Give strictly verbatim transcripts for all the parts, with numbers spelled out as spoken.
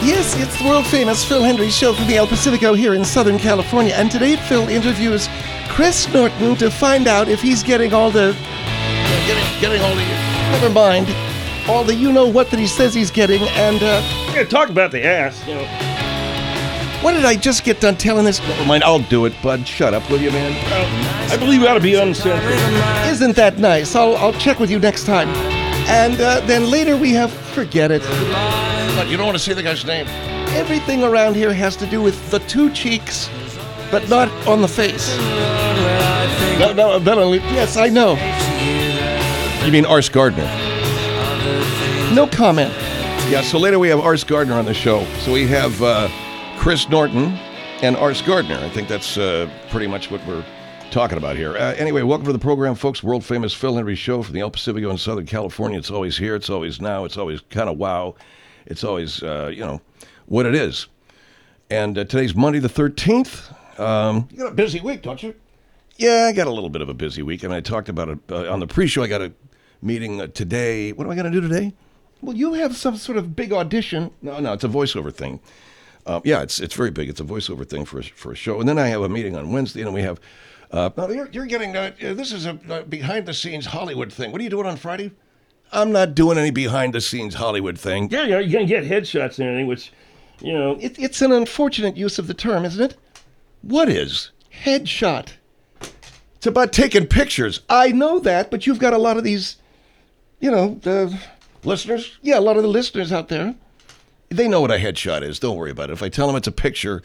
Yes, it's the world-famous Phil Hendrie Show from the El Pacifico here in Southern California. And today, Phil interviews Chris Norton to find out if he's getting all the... Uh, getting, getting all the... Never mind. All the you-know-what that he says he's getting, and... Uh, We're going to talk about the ass, you know. What did I just get done telling this? Never mind, I'll do it, bud. Shut up, will you, man? Well, I believe you ought to be uncensored. Isn't that nice? I'll, I'll check with you next time. And uh, then later we have... Forget it. But you don't want to say the guy's name. Everything around here has to do with the two cheeks, but not on the face. No, no, not only. Yes, I know. You mean Ars Gardner? No comment. Yeah, so later we have Ars Gardner on the show. So we have uh, Chris Norton and Ars Gardner. I think that's uh, pretty much what we're talking about here. Uh, anyway, welcome to the program, folks. World famous Phil Hendrie Show from the El Pacifico in Southern California. It's always here. It's always now. It's always kind of wow. It's always, uh, you know, what it is. And uh, today's Monday the thirteenth. Um, You got a busy week, don't you? yeah, I got a little bit of a busy week. I mean, I talked about it uh, on the pre-show. I got a meeting uh, today. What am I going to do today? Well, you have some sort of big audition. No, no, it's a voiceover thing. Uh, yeah, it's it's very big. It's a voiceover thing for a, for a show. And then I have a meeting on Wednesday, and we have... Uh, No, you're, you're getting, uh, uh, this is a uh, behind-the-scenes Hollywood thing. What are you doing on Friday? I'm not doing any behind-the-scenes Hollywood thing. Yeah, you're, you're going to get headshots and everything, which, you know... It, it's an unfortunate use of the term, isn't it? What is? Headshot. It's about taking pictures. I know that, but you've got a lot of these, you know, the Listeners? yeah, a lot of the listeners out there. They know what a headshot is. Don't worry about it. If I tell them it's a picture...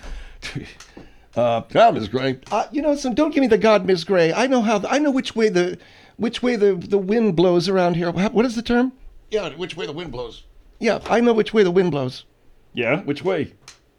Uh, God, Miss Gray. Uh, you know, so don't give me the God, Miss Gray. I know how. I know which way the, which way the, the wind blows around here. What is the term? Yeah, which way the wind blows. Yeah, I know which way the wind blows. Yeah, which way?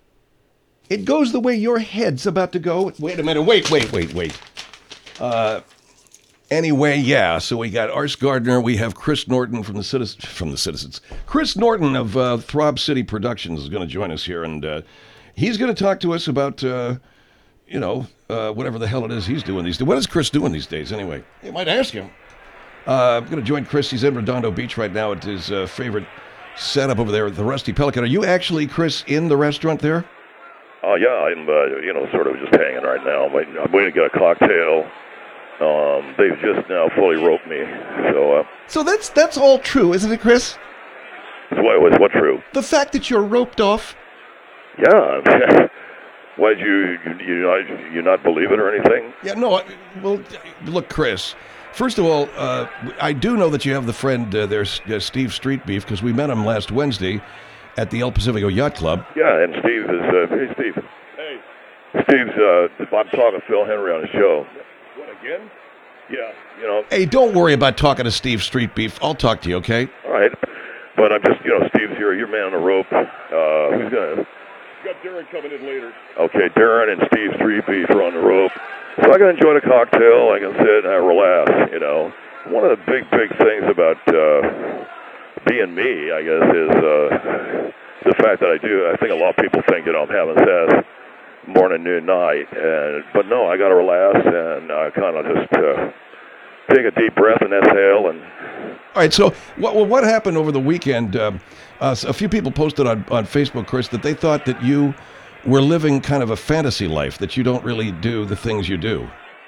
It goes the way your head's about to go. Wait a minute. Wait, wait, wait, wait. Uh, anyway, yeah. So we got Ars Gardner. We have Chris Norton from the Citizens. From the Citizens. Chris Norton of uh, Throb City Productions is going to join us here, and uh, he's going to talk to us about, uh, you know, uh, whatever the hell it is he's doing these days. What is Chris doing these days, anyway? You might ask him. Uh, I'm going to join Chris. He's in Redondo Beach right now at his uh, favorite setup over there at the Rusty Pelican. Are you actually, Chris, in the restaurant there? Oh, yeah, I'm, uh, you know, sort of just hanging right now. I'm waiting, I'm waiting to get a cocktail. Um, they've just now fully roped me. So, uh, So that's that's all true, isn't it, Chris? so what was what true? The fact that you're roped off. Yeah. Why'd you, you, you, not, you not believe it or anything? Yeah, no. I, well, look, Chris. First of all, uh, I do know that you have the friend uh, there, uh, Steve Street Beef, because we met him last Wednesday at the El Pacifico Yacht Club. Yeah, and Steve is, uh, hey, Steve. Hey. Steve's, uh, I'm talking to Phil Hendrie on his show. What, again? Yeah, you know. Hey, don't worry about talking to Steve Street Beef. I'll talk to you, okay? All right. But I'm just, you know, Steve's here. You're man on the rope. Uh, who's going to... Got Darren coming in later. Okay, Darren and Steve Street Beef are on the rope. So I can enjoy the cocktail. I can sit and I relax, you know. One of the big, big things about uh, being me, I guess, is uh, the fact that I do, I think a lot of people think, you know, I'm having sex morning, noon, night. And, but no, I got to relax and I kind of just uh, take a deep breath and exhale. And All right, so what, well, what happened over the weekend? Um, uh, a few people posted on, on Facebook, Chris, that they thought that you were living kind of a fantasy life, that you don't really do the things you do.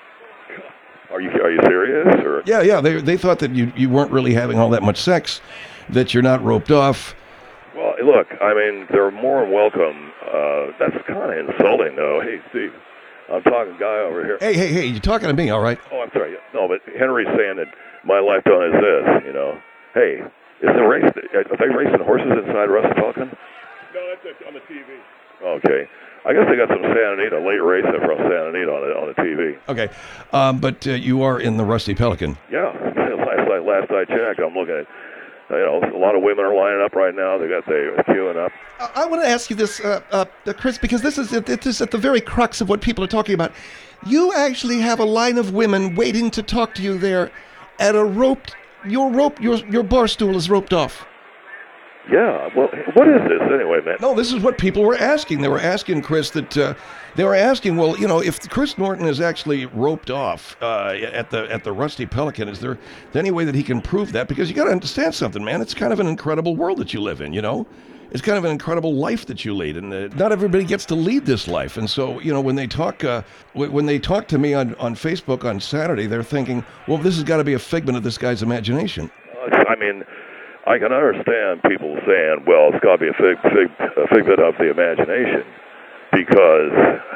Are you are you serious? Or? Yeah, yeah, they they thought that you, you weren't really having all that much sex, that you're not roped off. Well, look, I mean, they're more than welcome. Uh, that's kind of insulting, though. Hey, Steve, I'm talking guy over here. Hey, hey, hey, you're talking to me, all right? Oh, I'm sorry. No, but Henry's saying that my lifetime is this, you know. Hey, is the race, are they racing horses inside Rusty Pelican? No, that's on the T V. Okay. I guess they got some Santa Anita, late racing from Santa Anita on the, on the T V. Okay, um, but uh, you are in the Rusty Pelican. Yeah. Last I, last I checked, I'm looking at, you know, a lot of women are lining up right now. They got the queuing up. I, I want to ask you this, uh, uh, Chris, because this is it, it is at the very crux of what people are talking about. You actually have a line of women waiting to talk to you there at a roped. Your rope, your your bar stool is roped off. Yeah. Well, what is this anyway, man? No, this is what people were asking. They were asking, Chris, that uh, they were asking, well, you know, if Chris Norton is actually roped off uh, at the at the Rusty Pelican, is there any way that he can prove that? Because you got to understand something, man. It's kind of an incredible world that you live in, you know. it's kind of an incredible life that you lead, and uh, not everybody gets to lead this life. And so, you know, when they talk, uh, w- when they talk to me on, on Facebook on Saturday, they're thinking, well, this has got to be a figment of this guy's imagination. Uh, I mean, I can understand people saying, well, it's got to be a, fig, fig, a figment of the imagination, because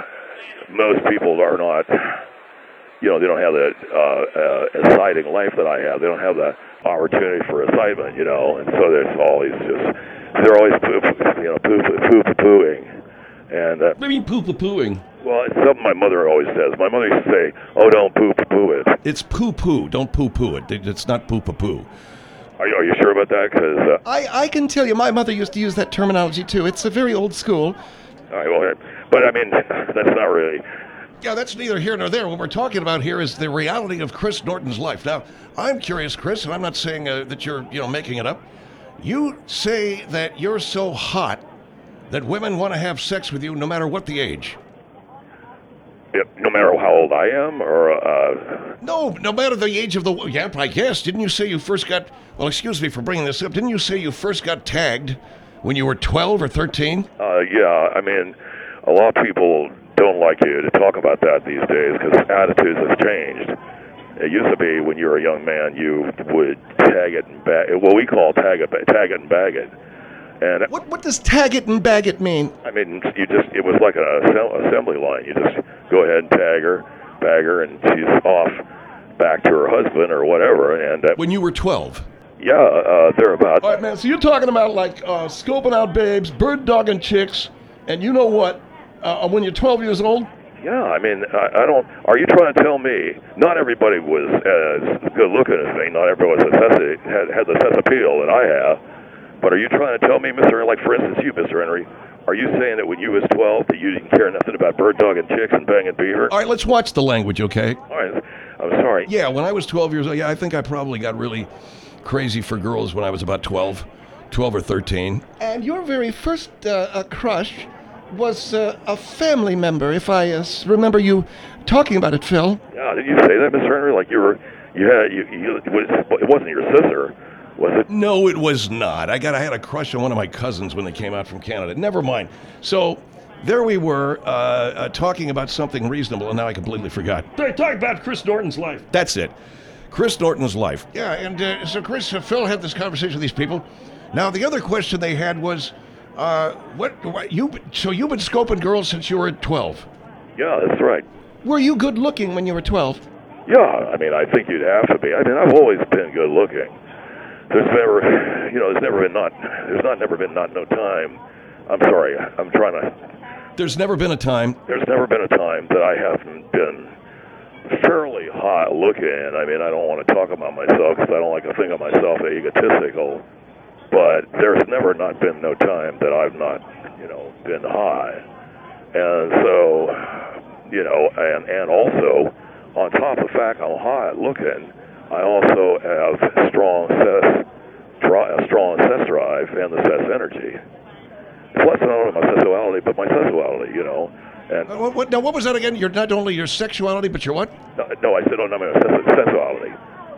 most people are not, you know, they don't have the uh, uh, exciting life that I have. They don't have the opportunity for excitement, you know, and so there's always just, they're always poo, you know, poo, poo, poo, pooing. And, uh, What do you mean poo-poo-pooing? well, it's something my mother always says. My mother used to say, oh, don't poo, poo it. It's poo-poo. Don't poo-poo it. It's not poo-poo-poo. Are you, are you sure about that? Because, uh, I, I can tell you, my mother used to use that terminology too. It's a very old school. all right, well, but I mean, that's not really. Yeah, that's neither here nor there. What we're talking about here is the reality of Chris Norton's life. Now, I'm curious, Chris, and I'm not saying uh, that you're, you know, making it up. You say that you're so hot that women want to have sex with you no matter what the age. Yeah, no matter how old I am, or uh, No, no matter the age of the... Yeah, I guess. Didn't you say you first got... Well, excuse me for bringing this up. Didn't you say you first got tagged when you were twelve or thirteen? uh, yeah, I mean, a lot of people don't like you to talk about that these days because attitudes have changed. It used to be when you were a young man, you would tag it and bag it. Well, we call tag it, tag it and bag it. And What what does tag it and bag it mean? I mean, you just, it was like an assemb- assembly line. You just go ahead and tag her, bag her, and she's off back to her husband or whatever. And uh, When you were twelve? yeah, uh, they're about. All right, man, so you're talking about, like, uh, scoping out babes, bird-dogging chicks, and you know what? Uh, when you're twelve years old? Yeah, I mean, I, I don't. Are you trying to tell me not everybody was as good looking as me? Not everyone was necessity, had had the sex appeal that I have. But are you trying to tell me, Mister Like, for instance, you, Mister Henry, are you saying that when you was twelve that you didn't care nothing about bird dogging chicks and banging beaver? All right, let's watch the language, okay? All right, I'm sorry. Yeah, when I was twelve years old, yeah, I think I probably got really crazy for girls when I was about twelve, twelve or thirteen. And your very first uh, uh, crush was uh, a family member, if I uh, s- remember you talking about it, Phil. Yeah, did you say that, Mister Henry? Like you were, you had, you, you it was, it wasn't your sister, was it? No, it was not. I got I had a crush on one of my cousins when they came out from Canada. Never mind. So there we were uh, uh, talking about something reasonable, and now I completely forgot. Talk about Chris Norton's life. That's it. Chris Norton's life. Yeah, and uh, so Chris, uh, Phil had this conversation with these people. Now, the other question they had was, uh, what, what you? So you've been scoping girls since you were twelve? Yeah, that's right. Were you good looking when you were twelve? Yeah, I mean, I think you'd have to be. I mean, I've always been good looking. There's never, you know, there's never been not, there's not never been not no time. I'm sorry, I'm trying to. There's never been a time. There's never been a time that I haven't been fairly hot looking. I mean, I don't want to talk about myself because I don't like to think of myself as egotistical. But there's never not been no time that I've not, you know, been high. And so, you know, and, and also, on top of the fact I'm hot looking, I also have strong sex, dri- a strong sex drive and the sex energy. It's less not only my sexuality, but my sexuality, you know. And Uh, what, what, now, what was that again? You're not only your sexuality, but your what? no, no I said, oh, no, my sex- sexuality.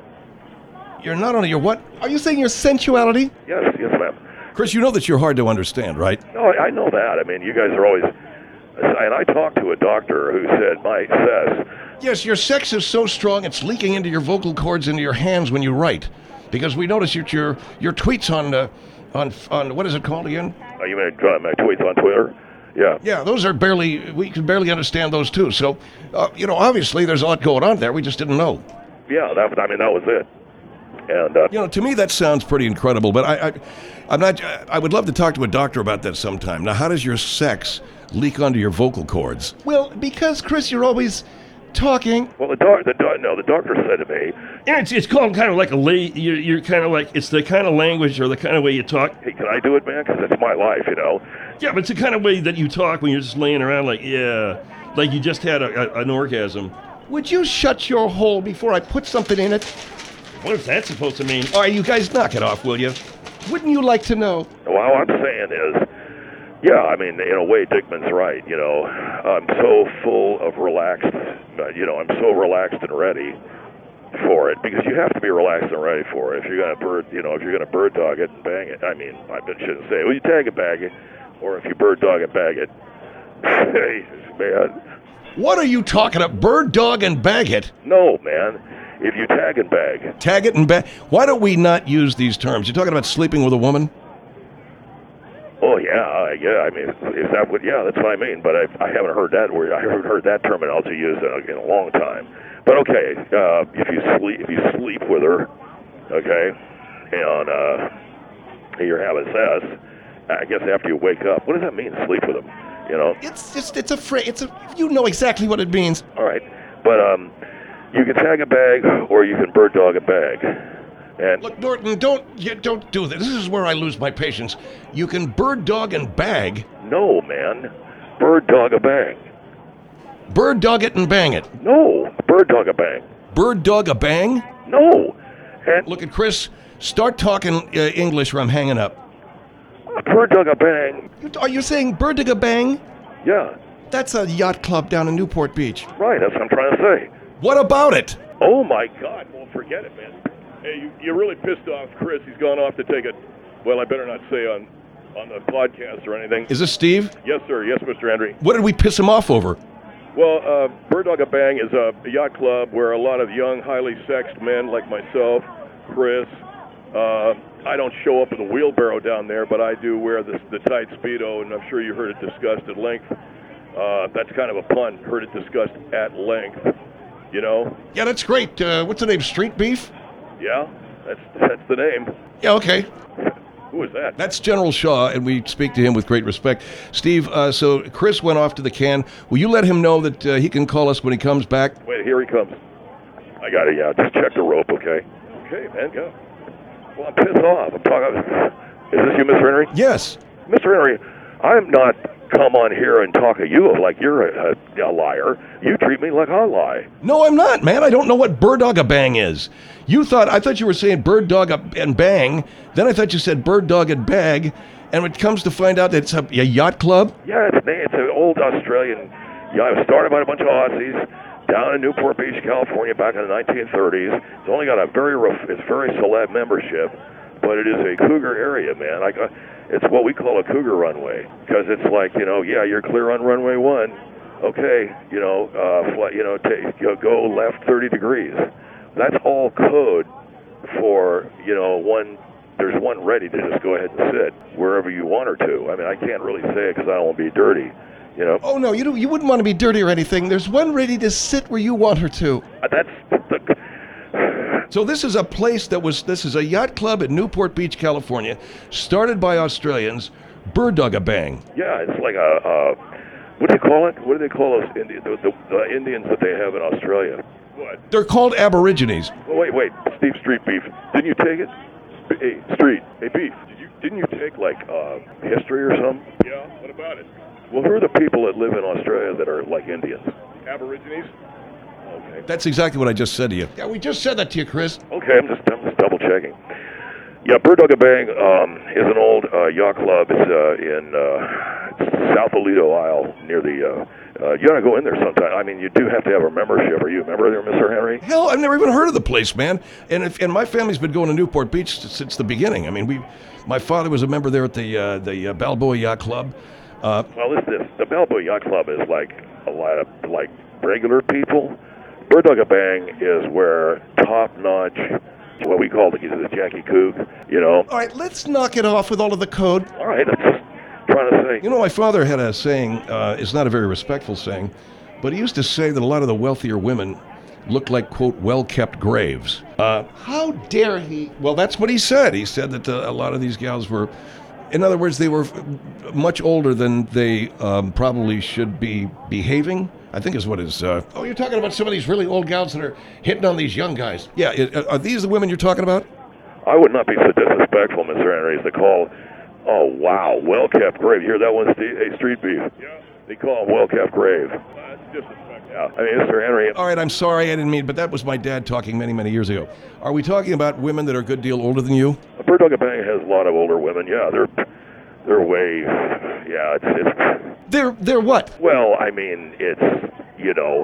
You're not only your what? Are you saying your sensuality? Yes, yes, ma'am. Chris, you know that you're hard to understand, right? No, I, I know that. I mean, you guys are always. And I talked to a doctor who said my sex. Yes, your sex is so strong it's leaking into your vocal cords into your hands when you write, because we notice your your, your tweets on uh, on on what is it called again? Oh, you mean uh, my tweets on Twitter? Yeah. Yeah, those are barely we can barely understand those too. So, uh, you know, obviously there's a lot going on there. We just didn't know. Yeah, that. I mean, that was it. And uh, You know, to me that sounds pretty incredible, but I, I I'm not I would love to talk to a doctor about that sometime. Now, how does your sex leak onto your vocal cords? Well, because, Chris, you're always talking. well, the doc, the doc, no, the doctor said to me, Yeah, it's, it's called kind of like a lay. You're, you're kind of like, it's the kind of language or the kind of way you talk. "Hey, can I do it, man? Because it's my life, you know." Yeah, but it's the kind of way that you talk when you're just laying around like, yeah, like you just had a, a, an orgasm. Would you shut your hole before I put something in it? What is that supposed to mean? All right, you guys knock it off, will you? Wouldn't you like to know? Well, all I'm saying is, yeah, I mean, in a way, Dickman's right. You know, I'm so full of relaxed. uh, You know, I'm so relaxed and ready for it because you have to be relaxed and ready for it. If you're gonna bird, you know, if you're gonna bird dog it and bang it. I mean, I shouldn't say, well, you tag it, bag it, or if you bird dog it, bag it. Jesus, man. What are you talking about? Bird dog and bag it? No, man. If you tag and bag. Tag it and bag. Why don't we not use these terms? You're talking about sleeping with a woman? Oh yeah, uh, yeah. I mean, is that what? Yeah, that's what I mean. But I, I haven't heard that word. I haven't heard that terminology used in a, in a long time. But okay, uh, if you sleep, if you sleep with her, okay, and uh, you're having sex, I guess after you wake up, what does that mean? Sleep with them, you know? It's just, it's a phrase. It's a, you know exactly what it means. All right, but um, you can tag a bag or you can bird dog a bag. And Look, Norton, don't you don't do this. This is where I lose my patience. You can bird dog and bag. no, man, bird dog a bag. Bird dog it and bang it. No, bird dog a bag. Bird dog a bang? No, and Look at Chris. Start talking uh, English or I'm hanging up. bird dog a bang. You- Are you saying bird dog a bang? Yeah, That's a yacht club down in Newport Beach. right. That's what I'm trying to say. What about it? Oh my God! Well, forget it, man. Hey, you, you're really pissed off, Chris. He's gone off to take a. Well, I better not say on on the podcast or anything. Is this Steve? Yes, sir. Yes, Mister Henry. What did we piss him off over? Well, uh, Bird Dog a Bang is a yacht club where a lot of young, highly sexed men like myself, Chris. Uh, I don't show up with a wheelbarrow down there, but I do wear the, the tight Speedo, and I'm sure you heard it discussed at length. Uh, that's kind of a pun. Heard it discussed at length. You know? Yeah, that's great. Uh, what's the name? Street Beef? Yeah, that's that's the name. Yeah, okay. Who is that? That's General Shaw, and we speak to him with great respect. Steve, uh, so Chris went off to the can. Will you let him know that uh, he can call us when he comes back? Wait, here he comes. I got it. Yeah, just check the rope, okay? Okay, man, go. Well, I'm pissed off. I'm talking. Is this you, Mister Henry? Yes. Mister Henry, I'm not come on here and talk to you like you're a, a, a liar. You treat me like I lie. No, I'm not, man. I don't know what bird dog a bang is. You thought, I thought you were saying bird dog and bang. Then I thought you said bird dog and bag. And when it comes to find out that it's a, a yacht club, Yeah, it's it's an old Australian. Yeah, it was started by a bunch of Aussies down in Newport Beach, California, back in the nineteen thirties. It's only got a very ref- it's very celeb membership, but it is a cougar area, man. Like, uh, it's what we call a cougar runway because it's like, you know, yeah, you're clear on runway one. Okay, you know, uh, fly, you know, take, go, go left thirty degrees. That's all code for, you know, one. There's one ready to just go ahead and sit wherever you want her to. I mean, I can't really say it because I don't want to be dirty, you know. Oh, no, you don't, you wouldn't want to be dirty or anything. There's one ready to sit where you want her to. Uh, That's the. so this is a place that was, this is a yacht club in Newport Beach, California, started by Australians, bird dog a bang. Yeah, it's like a. Uh, what do you call it? What do they call those Indians? The, the, the Indians that they have in Australia. What? They're called Aborigines. Well, wait, wait, Steve Street Beef. Didn't you take it? Hey, Street. Hey, Beef. Did you? Didn't you take like uh, history or something? Yeah. What about it? Well, who are the people that live in Australia that are like Indians? Aborigines. Okay. That's exactly what I just said to you. Yeah, we just said that to you, Chris. Okay, I'm just I'm just double checking. Yeah, Bird Dog a Bang um, is an old uh, yacht club. It's uh, in uh, it's South Aledo Isle near the. Uh, uh, you gotta go in there sometime. I mean, you do have to have a membership. Are you a member there, Mister Henry? Hell, I've never even heard of the place, man. And if, and my family's been going to Newport Beach s- since the beginning. I mean, we, my father was a member there at the uh, the uh, Balboa Yacht Club. Uh, Well, this this the Balboa Yacht Club is like a lot of like regular people. Bird Dog a Bang is where top notch, what we call the, the Jackie Cook. You know. All right, let's knock it off with all of the code. All right, that's just trying to say. you know, my father had a saying. Uh, it's not a very respectful saying, but he used to say that a lot of the wealthier women looked like, quote, well-kept graves. Uh, How dare he? well, that's what he said. He said that uh, a lot of these gals were, in other words, they were much older than they um, probably should be behaving, I think is what his... Uh, Oh, you're talking about some of these really old gals that are hitting on these young guys. yeah, it, are these the women you're talking about? I would not be so disrespectful, Mister Henry, as to call. Oh wow, well kept grave. You hear that one, Steve? Hey, Street Beef. Yeah. They call him well kept grave. That's disrespectful. Yeah. I mean, Mister Henry. All right, I'm sorry, I didn't mean, but that was my dad talking many, many years ago. Are we talking about women that are a good deal older than you? Bird Dog a Bang has a lot of older women. Yeah, they're they're way. Yeah, it's it's. They're, they're what? Well, I mean, it's you know,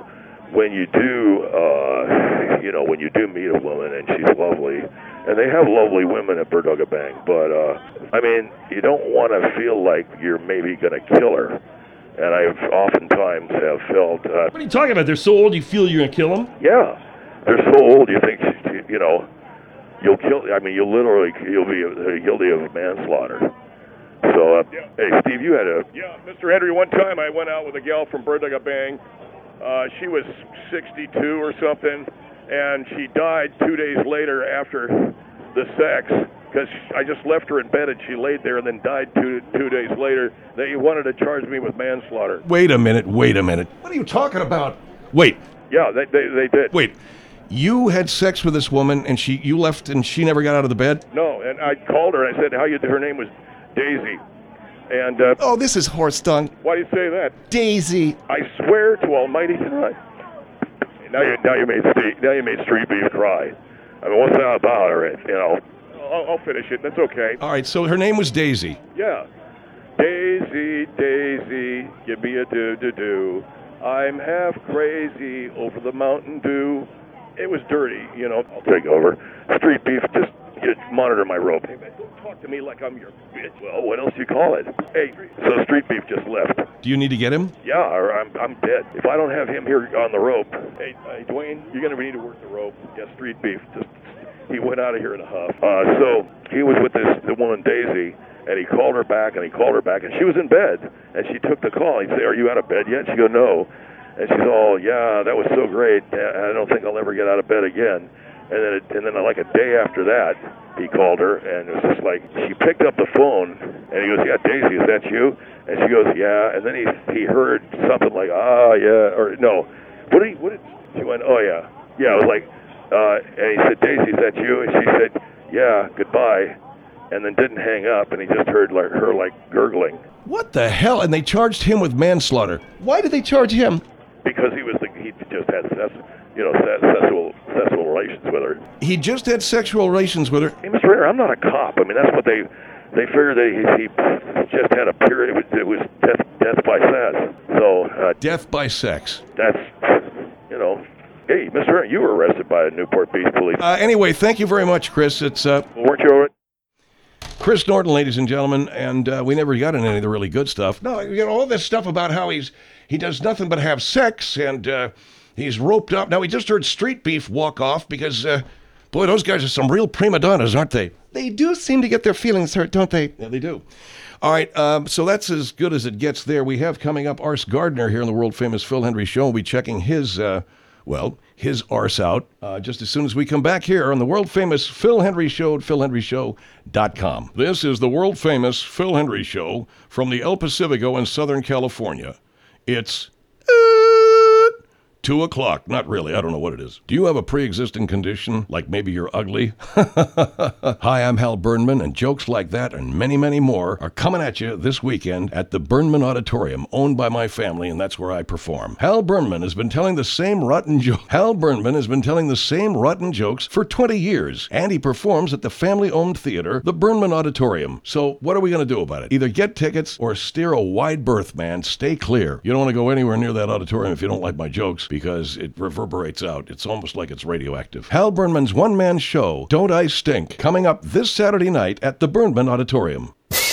when you do, uh, you know, when you do meet a woman and she's lovely, and they have lovely women at Bird Dog Bang, but, uh, I mean, you don't want to feel like you're maybe going to kill her. And I've oftentimes have felt, uh, What are you talking about? They're so old you feel you're going to kill them? yeah, they're so old you think, you know, you'll kill, I mean, you'll literally, you'll be guilty of manslaughter. So, uh, hey, Steve, you had a... Yeah, Mister Henry, one time I went out with a gal from Bird Dog Bang. Uh, she was sixty-two or something, and she died two days later after the sex, because I just left her in bed and she laid there and then died two two days later. They wanted to charge me with manslaughter. Wait a minute, wait a minute. What are you talking about? Wait, Yeah, they they, they did. wait. You had sex with this woman and she you left and she never got out of the bed? No, and I called her and I said, how you, her name was Daisy. And uh, Oh, this is horse dung. why do you say that? Daisy. I swear to Almighty God. Now you now you made Steve, now you made Street Beef cry. I mean, what's that about her? You know, I'll, I'll finish it. That's okay. All right, so her name was Daisy. Yeah. Daisy, Daisy, give me a do-do-do. I'm half crazy over the Mountain Dew. It was dirty, you know. I'll take over. Street Beef, just, just monitor my rope. Hey, man, don't talk to me like I'm your bitch. Well, what else you call it? Hey, so Street Beef just left. Do you need to get him? Yeah, or I'm I'm dead. If I don't have him here on the rope. Hey, hey Dwayne, you're going to need to work the rope. Yeah, Street Beef, just, he went out of here in a huff. Uh, so he was with this the woman, Daisy, and he called her back, and he called her back, and she was in bed, and she took the call. He'd say, are you out of bed yet? She go, no. And she's all, yeah, that was so great. I don't think I'll ever get out of bed again. And then, it, and then like a day after that, he called her, and it was just like, she picked up the phone, and he goes, yeah, Daisy, is that you? And she goes, yeah. And then he he heard something like, ah, yeah, or no. What did he, what did, she went, oh, yeah. Yeah, it was like, uh, and he said, Daisy, is that you? And she said, yeah, goodbye. And then didn't hang up, and he just heard like, her like gurgling. What the hell? And they charged him with manslaughter. Why did they charge him? Because he was the, he just had sex, you know, se- sexual sexual relations with her. He just had sexual relations with her. Hey, Mister Renner, I'm not a cop. I mean, that's what they they figured that he, he just had a period. It was, it was death death by sex. So uh, Death by sex. that's, you know, hey, Mister Renner, you were arrested by Newport Beach Police. Uh, anyway, thank you very much, Chris. It's uh, Weren't you? Over? Chris Norton, ladies and gentlemen, and uh, we never got into any of the really good stuff. No, you know, all this stuff about how he's he does nothing but have sex and uh, he's roped up. Now, we just heard Street Beef walk off because, uh, boy, those guys are some real prima donnas, aren't they? They do seem to get their feelings hurt, don't they? Yeah, they do. All right, um, so that's as good as it gets there. We have coming up Ars Gardner here on the world-famous Phil Hendry Show. We'll be checking his, uh, well, his arse out uh, just as soon as we come back here on the world-famous Phil Hendry Show at phil hendry show dot com. This is the world-famous Phil Hendry Show from the El Pacifico in Southern California. It's uh, two o'clock. Not really. I don't know what it is. Do you have a pre-existing condition, like maybe you're ugly? Hi, I'm Hal Burnman, and jokes like that and many, many more are coming at you this weekend at the Burnman Auditorium, owned by my family, and that's where I perform. Hal Burnman has been telling the same rotten joke. Hal Burnman has been telling the same rotten jokes for twenty years, and he performs at the family-owned theater, the Burnman Auditorium. So what are we going to do about it? Either get tickets or steer a wide berth, man. Stay clear. You don't want to go anywhere near that auditorium if you don't like my jokes, because it reverberates out. It's almost like it's radioactive. Hal Burnman's one-man show, Don't I Stink, coming up this Saturday night at the Burnman Auditorium.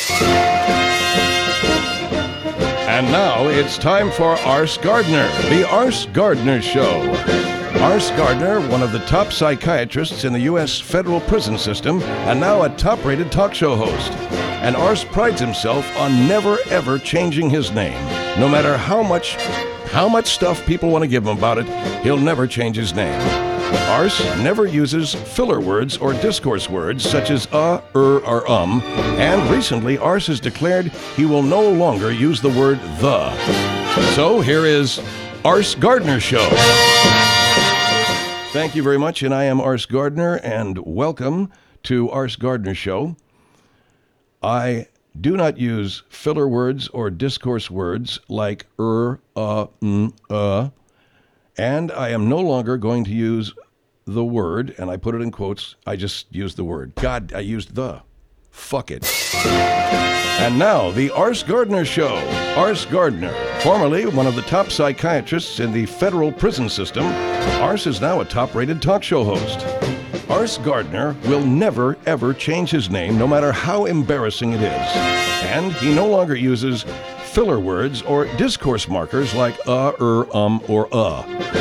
And now it's time for Ars Gardner, the Ars Gardner Show. Ars Gardner, one of the top psychiatrists in the U S federal prison system, and now a top-rated talk show host. And Ars prides himself on never, ever changing his name. No matter how much, how much stuff people want to give him about it, he'll never change his name. Ars never uses filler words or discourse words such as uh, er, or um, and recently Ars has declared he will no longer use the word the. So here is Ars Gardner Show. Thank you very much, and I am Ars Gardner, and welcome to Ars Gardner Show. I do not use filler words or discourse words like er, uh, mm, uh, and I am no longer going to use the word, and I put it in quotes, I just used the word. God, I used the. Fuck it. And now, the Ars Gardner Show. Ars Gardner, Formerly one of the top psychiatrists in the federal prison system, Ars is now a top-rated talk show host. Ars Gardner will never, ever change his name, no matter how embarrassing it is. And he no longer uses filler words or discourse markers like uh, er, um, or uh.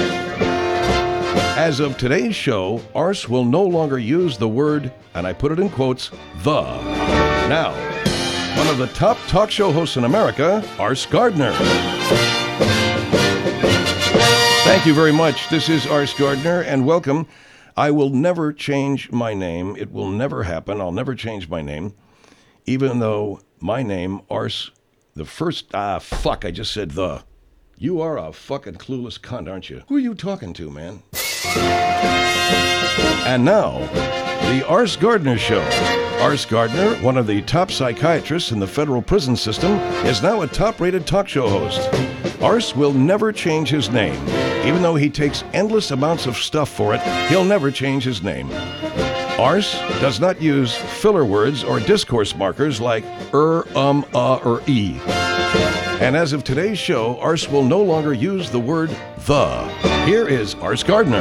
As of today's show, Ars will no longer use the word, and I put it in quotes, the. Now, one of the top talk show hosts in America, Ars Gardner. Thank you very much. This is Ars Gardner, and welcome. I will never change my name. It will never happen. I'll never change my name, even though my name, Ars, the first, ah, fuck, I just said the. You are a fucking clueless cunt, aren't you? Who are you talking to, man? And now, the Ars Gardner Show. Ars Gardner, one of the top psychiatrists in the federal prison system, is now a top-rated talk show host. Ars will never change his name. Even though he takes endless amounts of stuff for it, he'll never change his name. Ars does not use filler words or discourse markers like er, um, uh, or e. And as of today's show, Ars will no longer use the word the. Here is Ars Gardner.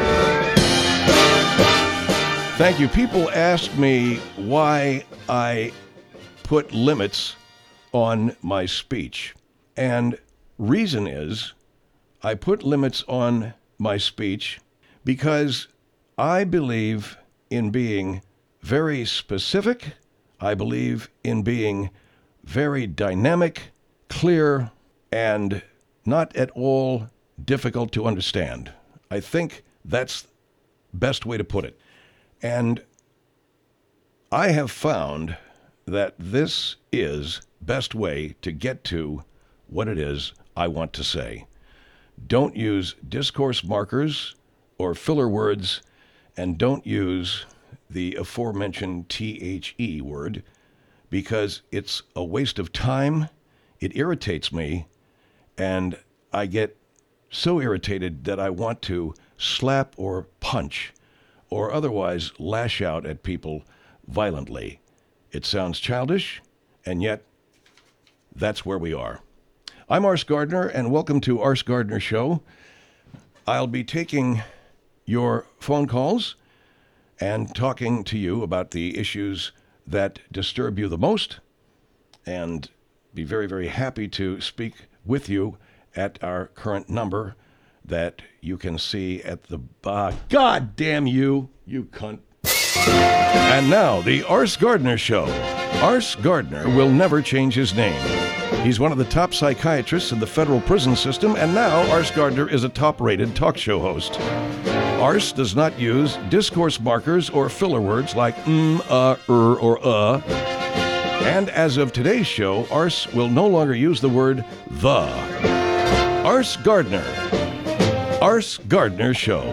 Thank you. People ask me why I put limits on my speech. And reason is I put limits on my speech because I believe in being very specific. I believe in being very dynamic, clear, and not at all difficult to understand. I think that's the best way to put it. And I have found that this is best way to get to what it is I want to say. Don't use discourse markers or filler words, and don't use the aforementioned T H E word, because it's a waste of time, it irritates me, and I get so irritated that I want to slap or punch or otherwise lash out at people violently. It sounds childish, and yet that's where we are. I'm Ars Gardner, and welcome to Ars Gardner Show. I'll be taking your phone calls and talking to you about the issues that disturb you the most, and be very, very happy to speak with you at our current number that you can see at the... Uh, God damn you, you cunt. And now, the Ars Gardner Show. Ars Gardner will never change his name. He's one of the top psychiatrists in the federal prison system, and now Ars Gardner is a top-rated talk show host. Ars does not use discourse markers or filler words like mm, uh, er, or uh. And as of today's show, Ars will no longer use the word the. Ars Gardner. Ars Gardner Show.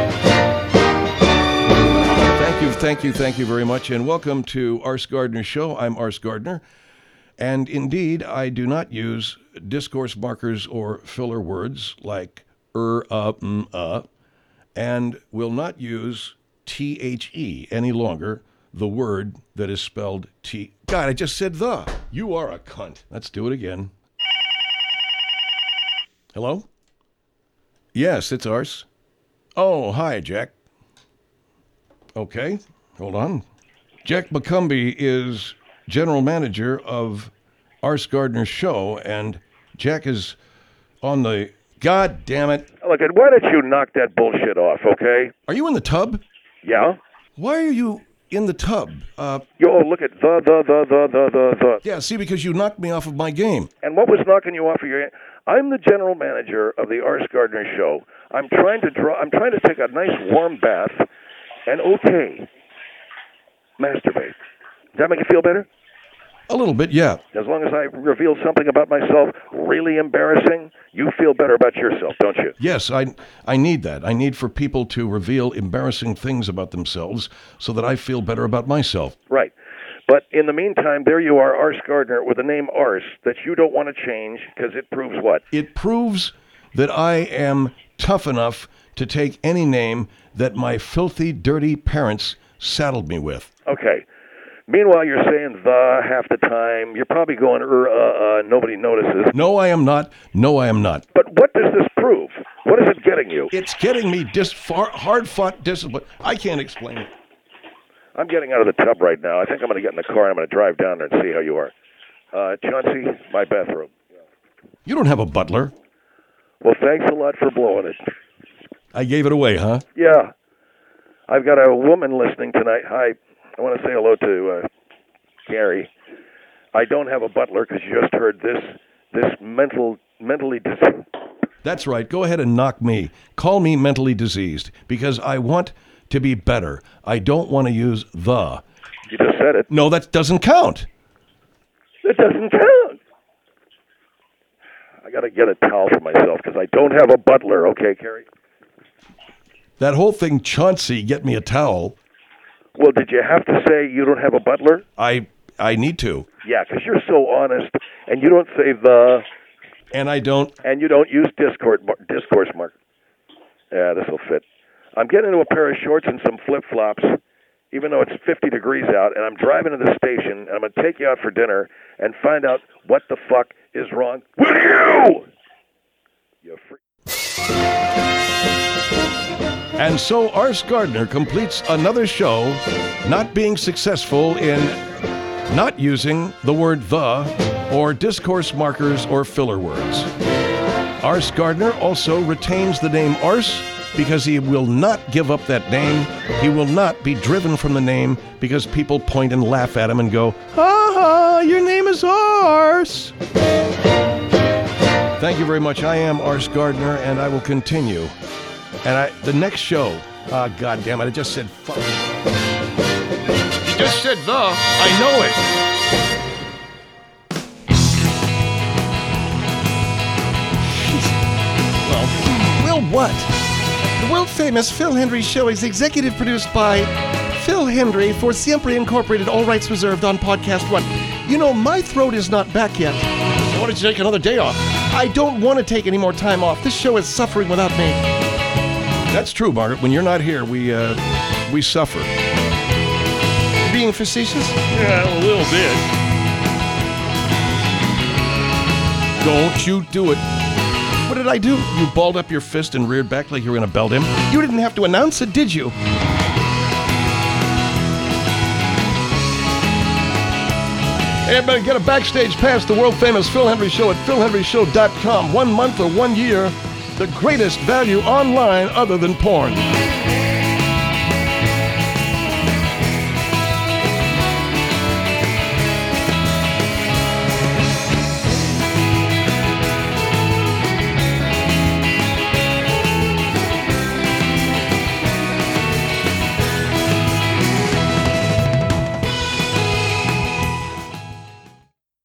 Thank you, thank you, thank you very much, and welcome to Ars Gardner Show. I'm Ars Gardner, and indeed, I do not use discourse markers or filler words like er, uh, mm, uh, and will not use T H E any longer, the word that is spelled T. God, I just said the. You are a cunt. Let's do it again. Hello? Yes, it's Ars. Oh, hi, Jack. Okay, hold on. Jack McCumbee is general manager of Ars Gardner Show, and Jack is on the... God damn it. Look, and why don't you knock that bullshit off, okay? Are you in the tub? Yeah? Why are you in the tub? Uh, Yo, look at the, the, the, the, the, the, the. yeah, see, because you knocked me off of my game. And what was knocking you off of your... I'm the general manager of the Ars Gardner Show. I'm trying to draw... I'm trying to take a nice warm bath and, okay, masturbate. Does that make you feel better? A little bit, yeah. As long as I reveal something about myself really embarrassing, you feel better about yourself, don't you? Yes, I I need that. I need for people to reveal embarrassing things about themselves so that I feel better about myself. Right. But in the meantime, there you are, Ars Gardner, with the name Ars, that you don't want to change because it proves what? It proves that I am tough enough to take any name that my filthy, dirty parents saddled me with. Okay. Meanwhile, you're saying the half the time. You're probably going, er, uh, uh, nobody notices. No, I am not. No, I am not. But what does this prove? What is it getting you? It's getting me dis- far, hard-fought discipline. I can't explain it. I'm getting out of the tub right now. I think I'm going to get in the car and I'm going to drive down there and see how you are. Uh, Chauncey, my bathroom. You don't have a butler. Well, thanks a lot for blowing it. I gave it away, huh? Yeah. I've got a woman listening tonight. Hi. I want to say hello to uh, Gary. I don't have a butler because you just heard this this mental mentally diseased. That's right. Go ahead and knock me. Call me mentally diseased because I want to be better. I don't want to use the. You just said it. No, that doesn't count. It doesn't count. I got to get a towel for myself because I don't have a butler. Okay, Carrie? That whole thing, Chauncey, get me a towel. Well, did you have to say you don't have a butler? I I need to. Yeah, because you're so honest, and you don't say the, And I don't. and you don't use discourse discourse mark. Yeah, this will fit. I'm getting into a pair of shorts and some flip flops, even though it's fifty degrees out, and I'm driving to the station. And I'm gonna take you out for dinner and find out what the fuck is wrong with you. You freak. And so Ars Gardner completes another show not being successful in not using the word the or discourse markers or filler words. Ars Gardner also retains the name Ars because he will not give up that name. He will not be driven from the name because people point and laugh at him and go, ha ha, your name is Ars. Thank you very much. I am Ars Gardner, and I will continue. And I, the next show, ah, oh, God damn it, I just said fuck. You just said the, I know it. Well, what? The world-famous Phil Hendry Show is executive produced by Phil Hendry for Siempre Incorporated, all rights reserved on Podcast One. You know, my throat is not back yet. I wanted to take another day off. I don't want to take any more time off. This show is suffering without me. That's true, Margaret. When you're not here, we uh, we suffer. Being facetious? Yeah, a little bit. Don't you do it. What did I do? You balled up your fist and reared back like you were going to belt him. You didn't have to announce it, did you? Hey, everybody, get a backstage pass to the world-famous Phil Hendry Show at phil hendry show dot com. One month or one year, the greatest value online other than porn.